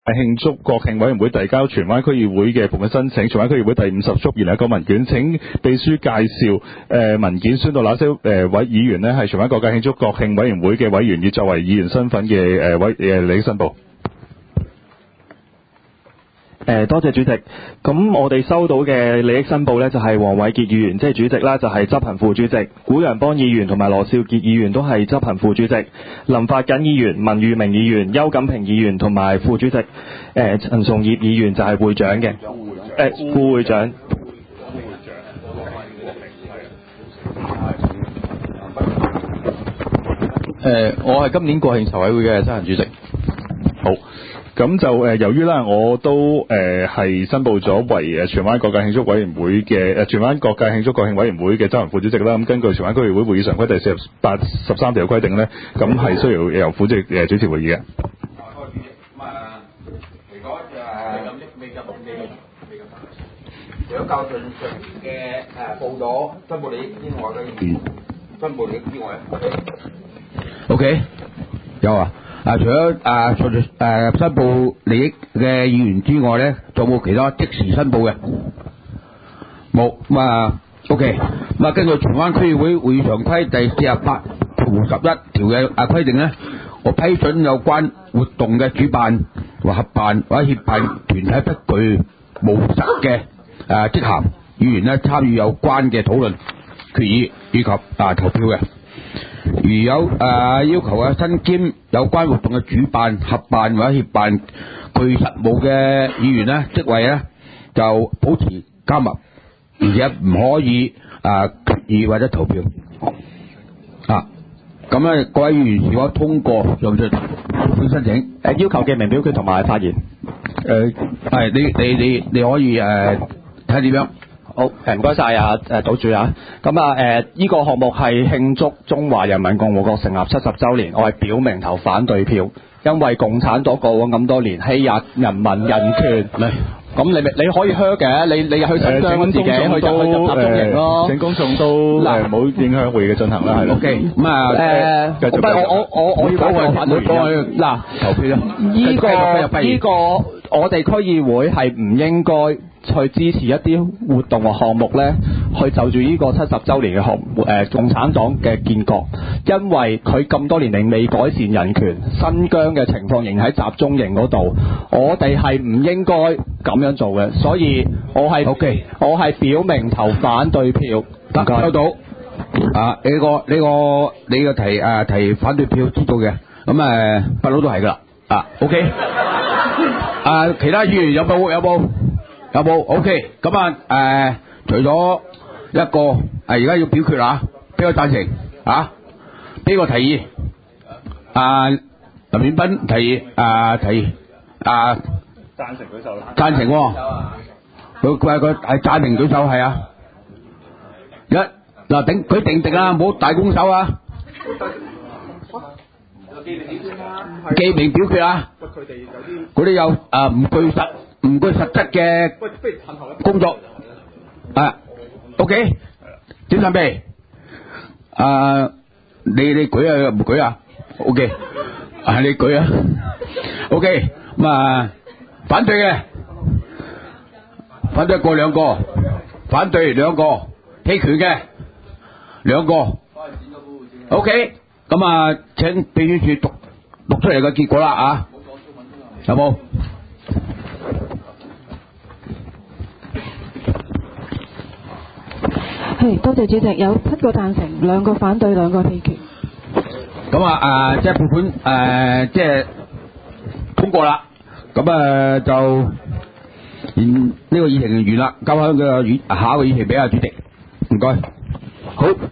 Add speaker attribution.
Speaker 1: 慶祝國慶委員會遞交荃灣區議會嘅撥款申請，荃灣區議會第50幅2019文件，請秘書介紹文件宣讀哪些位議員呢係荃灣各界慶祝國慶委員會嘅委員，以作為議員身份嘅利益申報。
Speaker 2: 多謝主席。咁我哋收到嘅利益申報呢，就係黃偉傑議員，即係主席啦，就係執行副主席；古陽邦議員同埋羅少傑議員都係執行副主席；林發瑾議員、文裕明議員、邱錦平議員同埋副主席；陳松業議員就係會長嘅，副會長。
Speaker 3: 我係今年國慶籌委會嘅執行主席。
Speaker 1: 好。咁就由於啦，我都係申報咗為荃灣各界慶祝委員會嘅荃灣各界慶祝國慶委員會嘅執行副主席啦。咁根據荃灣區議會會議常規第13條嘅規定呢，咁係需要由副主席主持會議嘅。
Speaker 4: 除咗教訓上嘅報咗申報利益之外嘅申報利益之外
Speaker 3: ，OK， 有啊。除咗申報利益嘅議員之外咧，仲有冇其他即時申報嘅？冇。OK。根據荃灣區議會會議常規第48/11條嘅規定咧，我批准有關活動嘅主辦或合辦或者協辦團體不具務實嘅職銜議員咧，參與有關嘅討論、決議以及投票嘅。如有要求身兼有關活動嘅主辦、合辦或者協辦具實務嘅議員呢，職位呢就保持加密，而且唔可以決議或者投票。咁咧，各位議員是否通過上述申請？
Speaker 2: 要求記名表決同埋發言。
Speaker 3: 係你可以睇點樣？
Speaker 2: 好，唔該晒島主啊。咁呢個項目係慶祝中華人民共和國成立70週年，我係表明投反對票，因為共產黨過往咁多年欺壓人民人權。咁你可以 hurt 嘅，你去伸張自己，去集中營咯。
Speaker 1: 請公眾都冇影響會議嘅進行啦，係咯。
Speaker 3: OK， 繼續。
Speaker 2: 我要講嘅反對原因。
Speaker 3: 投票
Speaker 2: 呢個我哋區議會係唔應該去支持一啲活動或項目咧，去就住呢個70週年嘅共產黨嘅建國，因為佢咁多年嚟未改善人權，新疆嘅情況仍喺集中營嗰度，我哋係唔應該咁樣做嘅，所以我係表明投反對票。
Speaker 3: 收到。你個提反對票知道嘅，咁不嬲都係噶啦。OK。其他議員有冇？OK。咁除咗一個而家要表決啦，邊個贊成邊個提議？林遠斌提議
Speaker 1: 贊成舉手啦。
Speaker 3: 贊成喎。佢係贊成舉手，係啊。佢定啊，唔好大公手啊。記名表決啊！嗰啲有唔具實質嘅工作。OK， 點準備？你舉啊，唔舉啊 ？OK， 你舉啊。OK， 咁反對嘅，反對過兩個，反對兩個，棄權嘅兩個。OK， 咁請秘書處讀出嚟嘅結果啦有冇？
Speaker 5: 係，多謝主席，有7個贊成，2個反對，2個棄權。
Speaker 3: 咁即係撥款即係通過啦。咁就呢個議程完啦，交翻個下一個議程俾阿主席。唔該。好。